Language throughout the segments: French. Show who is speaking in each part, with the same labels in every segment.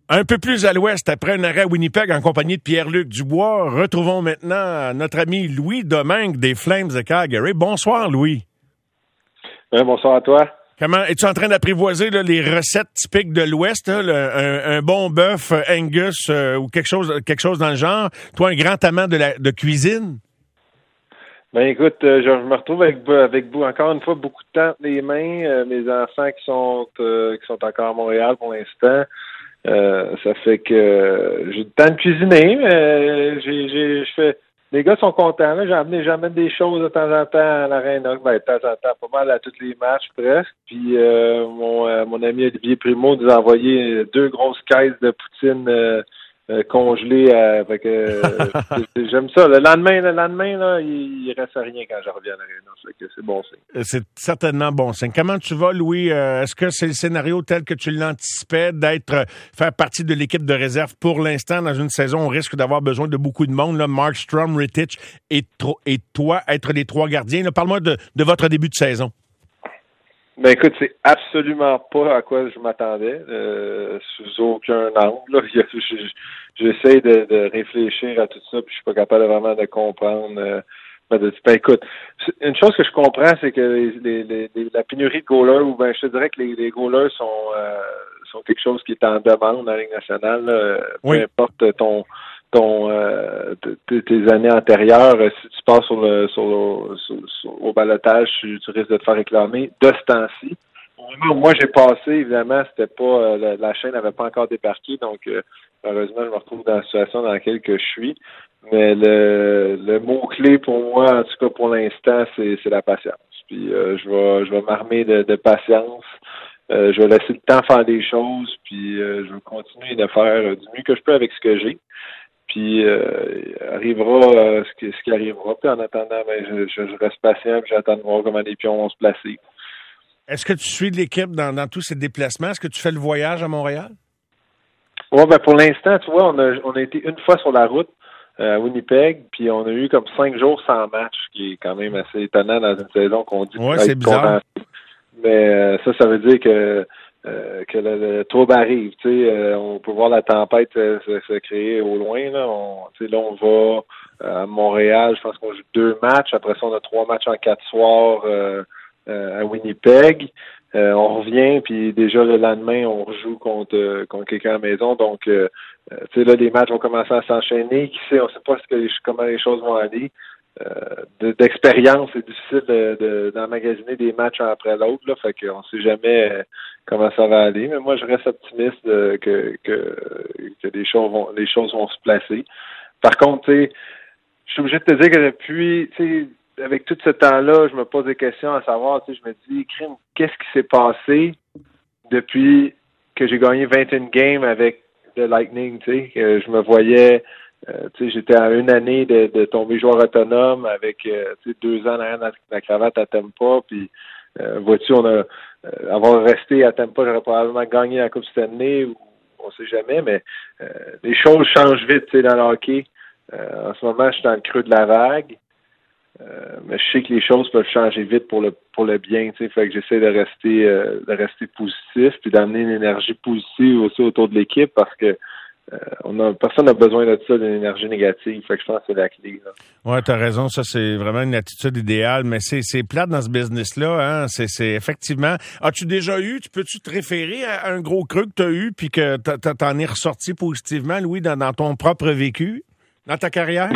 Speaker 1: Un peu plus à l'ouest, après un arrêt à Winnipeg en compagnie de Pierre-Luc Dubois, retrouvons maintenant notre ami Louis Domingue des Flames de Calgary. Bonsoir, Louis.
Speaker 2: Bonsoir à toi.
Speaker 1: Comment es-tu en train d'apprivoiser là, les recettes typiques de l'Ouest, un bon bœuf Angus ou quelque chose dans le genre? Toi, un grand amant de cuisine?
Speaker 2: Ben écoute, je me retrouve avec encore une fois beaucoup de temps entre les mains. Mes enfants qui sont encore à Montréal pour l'instant. Ça fait que j'ai le temps de cuisiner, mais je fais. Les gars sont contents. Là. J'amène des choses de temps en temps à l'Arena. De temps en temps, pas mal à tous les matchs presque. Puis mon ami Olivier Primo nous a envoyé 2 grosses caisses de poutine congelées. J'aime ça. Le lendemain, là, il reste rien quand je reviens à l'Arena. Ça fait que c'est bon signe.
Speaker 1: C'est certainement bon signe. Comment tu vas, Louis? Est-ce que c'est le scénario tel que tu l'anticipais faire partie de l'équipe de réserve pour l'instant dans une saison? On risque d'avoir besoin de beaucoup de monde. Là, Markstrom, Rittich et toi, être les 3 gardiens. Là, parle-moi de votre début de saison.
Speaker 2: Ben écoute, c'est absolument pas à quoi je m'attendais, sous aucun angle. Là. J'essaie de réfléchir à tout ça, puis je suis pas capable vraiment de comprendre. Ben écoute, une chose que je comprends, c'est que la pénurie de goalers, ou ben je te dirais que les goalers sont quelque chose qui est en demande dans la Ligue nationale. Là.
Speaker 1: Oui.
Speaker 2: Peu importe tes années antérieures, si tu passes au ballottage, tu risques de te faire réclamer de ce temps-ci. Au moment où moi j'ai passé, évidemment, c'était pas la chaîne n'avait pas encore débarqué, donc heureusement je me retrouve dans la situation dans laquelle que je suis. Mais le mot-clé pour moi, en tout cas pour l'instant, c'est la patience. Puis je vais m'armer de patience. Je vais laisser le temps faire des choses, puis je vais continuer de faire du mieux que je peux avec ce que j'ai. Puis arrivera ce qui arrivera. Puis en attendant, ben, je reste patient, puis j'attends de voir comment les pions vont se placer.
Speaker 1: Est-ce que tu suis l'équipe dans tous ces déplacements? Est-ce que tu fais le voyage à Montréal?
Speaker 2: Oui, ben pour l'instant, tu vois, on a été une fois sur la route à Winnipeg, puis on a eu comme 5 jours sans match, ce qui est quand même assez étonnant dans une saison qu'on dit.
Speaker 1: Ouais, c'est bizarre.
Speaker 2: Mais ça veut dire que le trouble arrive. Tu sais, on peut voir la tempête se créer au loin. Là, on va à Montréal. Je pense qu'on joue 2 matchs. Après ça, on a 3 matchs en 4 soirs à Winnipeg. On revient, puis déjà le lendemain, on rejoue contre quelqu'un à la maison. Donc, tu sais, là, les matchs vont commencer à s'enchaîner. Qui sait, on sait pas comment les choses vont aller. D'expérience, c'est difficile d'emmagasiner des matchs un après l'autre. Là, fait qu'on sait jamais comment ça va aller. Mais moi, je reste optimiste que les choses vont se placer. Par contre, tu sais, je suis obligé de te dire que depuis, tu sais, avec tout ce temps-là, je me pose des questions à savoir, tu sais, je me dis, crime, qu'est-ce qui s'est passé depuis que j'ai gagné 21 games avec le Lightning, tu sais, je me voyais, tu sais, j'étais à une année de tomber joueur autonome avec, tu sais, 2 ans derrière la cravate à Tampa, puis vois-tu, avoir resté à Tampa, j'aurais probablement gagné la Coupe Stanley, ou on sait jamais, mais les choses changent vite, tu sais, dans le hockey. En ce moment, je suis dans le creux de la vague. Mais je sais que les choses peuvent changer vite pour le bien, tu sais, fait que j'essaie de rester positif puis d'amener une énergie positive aussi autour de l'équipe parce que personne n'a besoin de ça, d'une énergie négative, fait que je pense que c'est la clé.
Speaker 1: Ouais, t'as raison, ça c'est vraiment une attitude idéale, mais c'est plate dans ce business-là, hein, c'est effectivement. As-tu déjà peux-tu te référer à un gros creux que t'as eu puis que t'en es ressorti positivement, Louis, dans ton propre vécu, dans ta carrière?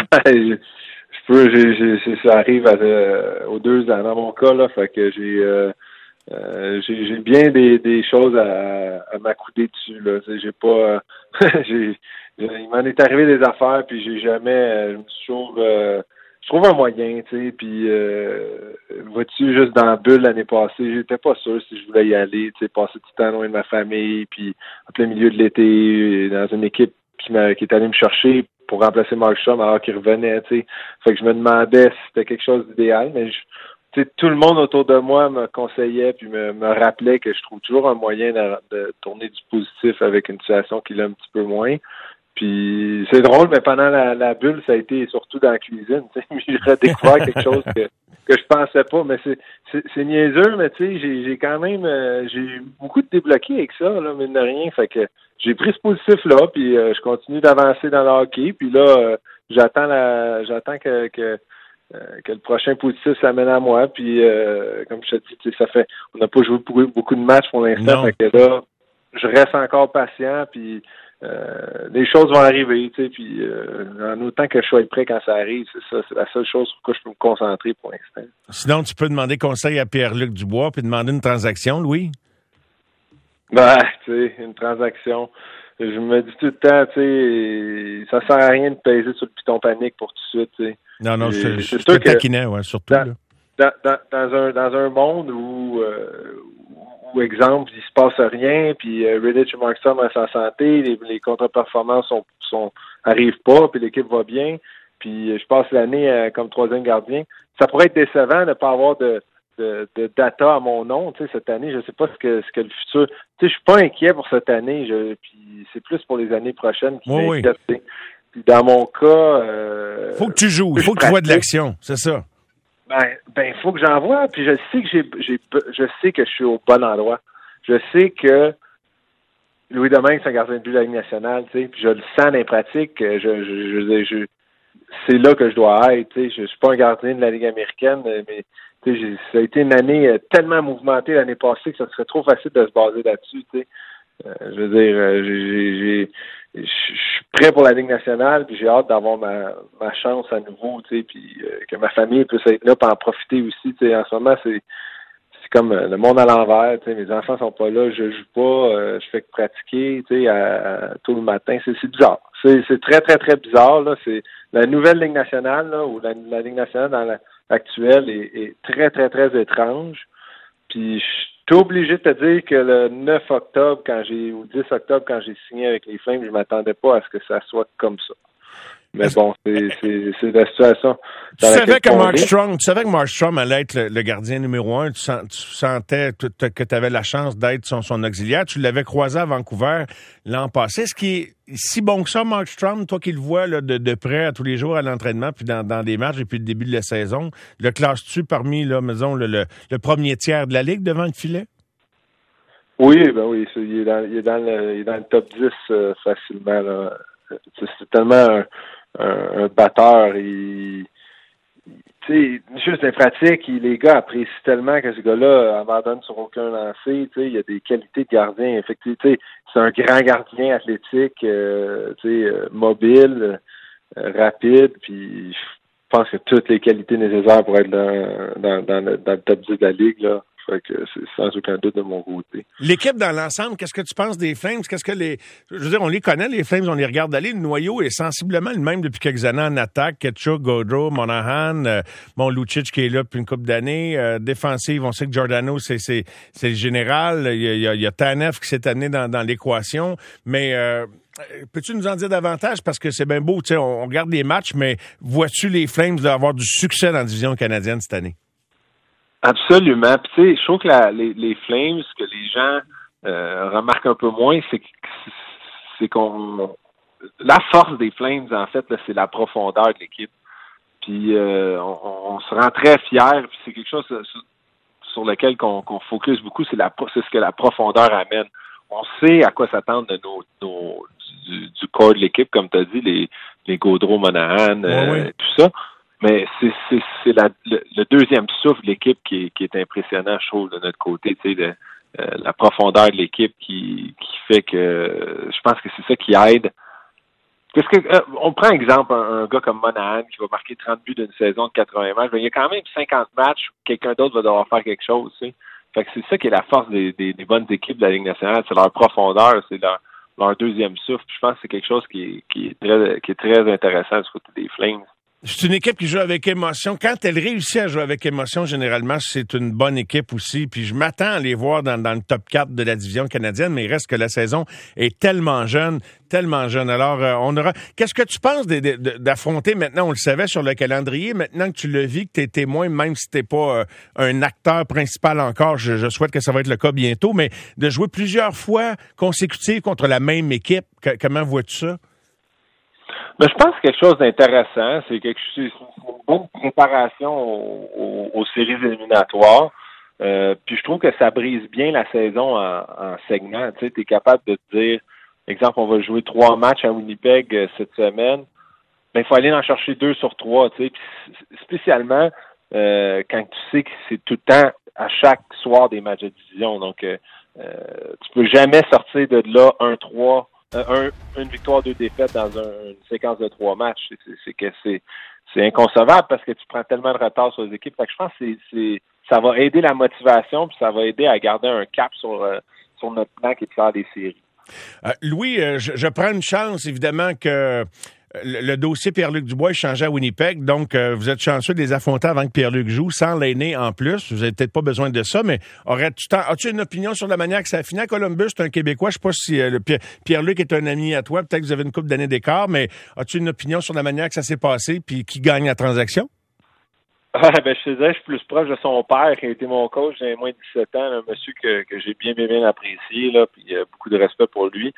Speaker 2: Ça arrive aux 2 ans dans mon cas, là, fait que j'ai bien des choses à m'accouder dessus, là. J'ai pas, il m'en est arrivé des affaires, puis j'ai jamais, je me suis toujours, je trouve un moyen, tu sais, puis vois-tu, juste dans la bulle l'année passée, j'étais pas sûr si je voulais y aller, tu sais, passer du temps loin de ma famille, puis en plein milieu de l'été, dans une équipe qui est allée me chercher pour remplacer Markstrom alors qu'il revenait, tu sais. Fait que je me demandais si c'était quelque chose d'idéal, mais tu sais, tout le monde autour de moi me conseillait puis me rappelait que je trouve toujours un moyen de tourner du positif avec une situation qui l'est un petit peu moins. Puis c'est drôle, mais pendant la bulle, ça a été surtout dans la cuisine. J'ai redécouvert quelque chose que je pensais pas. Mais c'est niaiseux, mais tu sais, j'ai quand même j'ai beaucoup de débloqués avec ça, là, mine de rien. Fait que j'ai pris ce positif-là, puis je continue d'avancer dans le hockey. Puis là, j'attends que le prochain positif s'amène à moi. Puis comme je te dis, ça fait on n'a pas joué beaucoup de matchs pour l'instant. Fait que là, je reste encore patient, puis les choses vont arriver, tu sais, puis en autant que je sois prêt quand ça arrive, c'est la seule chose sur laquelle je peux me concentrer pour l'instant.
Speaker 1: Sinon, tu peux demander conseil à Pierre-Luc Dubois puis demander une transaction, Louis?
Speaker 2: Ben, tu sais, une transaction. Je me dis tout le temps, tu sais, ça sert à rien de peser sur le piton panique pour tout de suite, tu sais.
Speaker 1: Non, je te taquinais, ouais, surtout.
Speaker 2: Dans un monde où exemple, il se passe rien, puis Rittich et Markstrom à sa santé, les contre-performances arrivent pas, puis l'équipe va bien, puis je passe l'année comme troisième gardien. Ça pourrait être décevant de ne pas avoir de data à mon nom, tu sais, cette année. Je sais pas ce que le futur. Tu sais, je suis pas inquiet pour cette année, puis c'est plus pour les années prochaines qui m'inquiètent. Oui. Puis dans mon cas,
Speaker 1: faut que tu joues, il faut que tu vois de l'action, c'est ça.
Speaker 2: Ben, faut que j'en vois, puis je sais que je suis au bon endroit. Je sais que Louis Domingue, c'est un gardien de but de la Ligue nationale, tu sais, puis je le sens dans les pratiques. C'est là que je dois être, tu sais. Je suis pas un gardien de la Ligue américaine, mais tu sais, ça a été une année tellement mouvementée l'année passée que ça serait trop facile de se baser là-dessus, tu sais. Je veux dire, je suis prêt pour la Ligue nationale, puis j'ai hâte d'avoir ma chance à nouveau, tu sais, puis que ma famille puisse être là, pour en profiter aussi, tu sais. En ce moment, c'est comme le monde à l'envers, tu sais. Mes enfants sont pas là, je joue pas, je fais que pratiquer, tu sais, tout le matin. C'est bizarre. C'est très, très, très bizarre, là. C'est la nouvelle Ligue nationale, là, ou la Ligue nationale dans actuelle est très, très, très étrange. Puis je suis obligé de te dire que le 9 octobre, ou 10 octobre, quand j'ai signé avec les Flames, je m'attendais pas à ce que ça soit comme ça. Mais bon, c'est la situation.
Speaker 1: Tu savais que Mark Strom allait être le gardien numéro 1. Tu sentais que tu avais la chance d'être son auxiliaire. Tu l'avais croisé à Vancouver l'an passé. Est-ce qu'il est si bon que ça, Mark Strom, toi qui le vois là, de près à tous les jours à l'entraînement puis dans des matchs depuis le début de la saison, le classes-tu parmi, là, disons, le premier tiers de la Ligue devant le filet?
Speaker 2: Oui, il est dans le top 10 facilement, là. C'est tellement un batteur. Tu sais, juste des pratiques, les gars apprécient tellement que ce gars-là abandonne sur aucun lancer. Tu sais, il y a des qualités de gardien. Effectivement, tu sais, c'est un grand gardien athlétique, mobile, rapide. Puis je pense que toutes les qualités nécessaires pour être dans le top 10 de la Ligue, là. Fait que c'est sans aucun doute de mon côté.
Speaker 1: L'équipe dans l'ensemble, qu'est-ce que tu penses des Flames? Je veux dire, on les connaît, les Flames, on les regarde aller. Le noyau est sensiblement le même depuis quelques années en attaque. Ketchuk, Gaudreau, Monahan, Lucic qui est là depuis une couple d'années. Défensive, on sait que Giordano, c'est le général. Il y a Tanev qui s'est amené dans l'équation. Mais peux-tu nous en dire davantage? Parce que c'est bien beau, tu sais, on regarde les matchs, mais vois-tu les Flames avoir du succès dans la division canadienne cette année?
Speaker 2: Absolument. Puis tu sais, je trouve que les Flames, ce que les gens remarquent un peu moins, c'est qu'on la force des Flames, en fait, là, c'est la profondeur de l'équipe. Puis on se rend très fiers. Puis c'est quelque chose sur lequel qu'on focus beaucoup, c'est ce que la profondeur amène. On sait à quoi s'attendre de du corps de l'équipe, comme tu as dit, les Gaudreau, Monahan, tout ça. Mais c'est le deuxième souffle de l'équipe qui est impressionnant, je trouve, de notre côté, tu sais, la profondeur de l'équipe qui fait que je pense que c'est ça qui aide. On prend exemple un gars comme Monahan qui va marquer 30 buts d'une saison de 80 matchs, mais il y a quand même 50 matchs où quelqu'un d'autre va devoir faire quelque chose, tu sais. Fait que c'est ça qui est la force des bonnes équipes de la Ligue nationale, c'est leur profondeur, c'est leur deuxième souffle. Je pense que c'est quelque chose qui est très intéressant du côté des Flames.
Speaker 1: C'est une équipe qui joue avec émotion. Quand elle réussit à jouer avec émotion, généralement, c'est une bonne équipe aussi. Puis je m'attends à les voir dans le top 4 de la division canadienne, mais il reste que la saison est tellement jeune. Alors, on aura... Qu'est-ce que tu penses d'affronter maintenant, on le savait sur le calendrier, maintenant que tu le vis, que tu es témoin, même si t'es pas un acteur principal encore, je souhaite que ça va être le cas bientôt, mais de jouer plusieurs fois consécutives contre la même équipe, comment vois-tu ça?
Speaker 2: Mais je pense que quelque chose d'intéressant, c'est une bonne préparation aux séries éliminatoires. Puis je trouve que ça brise bien la saison en segments. Tu sais, t'es capable de te dire, exemple, on va jouer 3 matchs à Winnipeg cette semaine. Ben, il faut aller en chercher 2 sur 3, tu sais. Puis spécialement quand tu sais que c'est tout le temps à chaque soir des matchs de division. Donc tu peux jamais sortir de là 1-3. Une victoire, 2 défaites dans une séquence de 3 matchs. C'est inconcevable parce que tu prends tellement de retard sur les équipes. Fait que je pense que ça va aider la motivation puis ça va aider à garder un cap sur notre plan qui est de faire des séries.
Speaker 1: Louis, je prends une chance, évidemment, que le dossier Pierre-Luc Dubois est changé à Winnipeg, donc vous êtes chanceux de les affronter avant que Pierre-Luc joue, sans l'aîné en plus. Vous n'avez peut-être pas besoin de ça, mais as-tu une opinion sur la manière que ça a fini à Columbus? C'est un Québécois, je ne sais pas si Pierre-Luc est un ami à toi, peut-être que vous avez une couple d'années d'écart, mais as-tu une opinion sur la manière que ça s'est passé, puis qui gagne la transaction?
Speaker 2: Ben, je te disais, je suis plus proche de son père qui a été mon coach, j'ai moins de 17 ans, un monsieur que j'ai bien apprécié, là, puis beaucoup de respect pour lui.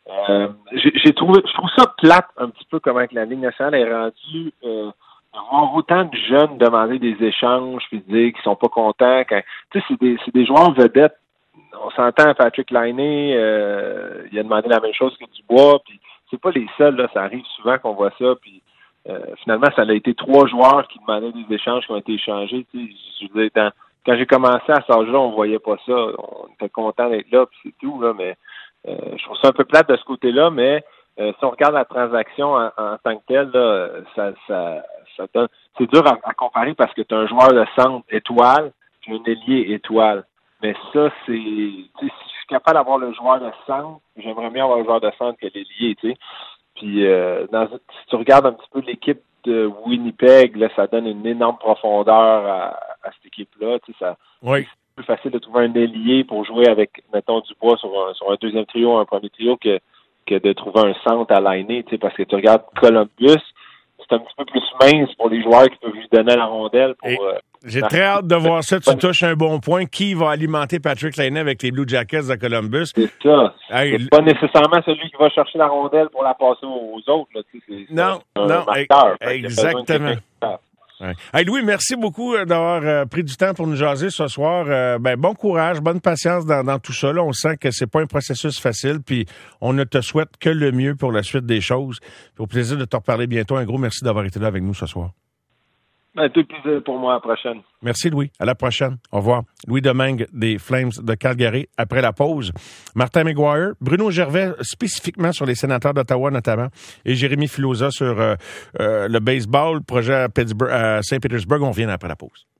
Speaker 2: Je trouve ça plate un petit peu comment la Ligue nationale est rendue voir autant de jeunes demander des échanges puis dire qu'ils sont pas contents. Tu sais, c'est des joueurs vedettes. On s'entend, Patrick Laine, il a demandé la même chose que Dubois, puis c'est pas les seuls, là, ça arrive souvent qu'on voit ça, puis finalement, ça a été 3 joueurs qui demandaient des échanges qui ont été échangés. Tu sais, je veux dire, quand j'ai commencé à cet âge-là, on voyait pas ça. On était content d'être là, puis c'est tout, là, mais je trouve ça un peu plate de ce côté-là, mais si on regarde la transaction en tant que telle, là, ça donne. C'est dur à comparer parce que tu as un joueur de centre étoile puis un ailier étoile. Mais ça, c'est. Si je suis capable d'avoir le joueur de centre, j'aimerais mieux avoir le joueur de centre que l'ailier, tu sais. Puis si tu regardes un petit peu l'équipe de Winnipeg, là, ça donne une énorme profondeur à cette équipe-là. Tu sais,
Speaker 1: oui.
Speaker 2: C'est plus facile de trouver un ailier pour jouer avec, mettons, Dubois sur un deuxième trio, un premier trio que de trouver un centre à l'aîné, tu sais, parce que tu regardes Columbus, c'est un petit peu plus mince pour les joueurs qui peuvent lui donner la rondelle pour.
Speaker 1: J'ai très hâte de voir ça. Tu touches un bon point. Qui va alimenter Patrick Laine avec les Blue Jackets de Columbus?
Speaker 2: C'est ça. C'est pas nécessairement celui qui va chercher la rondelle pour la passer aux autres. Là. Tu sais,
Speaker 1: non,
Speaker 2: marqueur,
Speaker 1: exactement. Ouais. Hey Louis, merci beaucoup d'avoir pris du temps pour nous jaser ce soir. Bon courage, bonne patience dans tout ça. Là, on sent que c'est pas un processus facile, puis on ne te souhaite que le mieux pour la suite des choses. Puis au plaisir de te reparler bientôt. Un gros merci d'avoir été là avec nous ce soir.
Speaker 2: Tout plaisir pour moi. À la prochaine.
Speaker 1: Merci, Louis. À la prochaine. Au revoir. Louis Domingue des Flames de Calgary. Après la pause, Martin McGuire, Bruno Gervais spécifiquement sur les Sénateurs d'Ottawa notamment, et Jérémy Filosa sur le baseball, projet à Saint-Pétersbourg. On revient après la pause.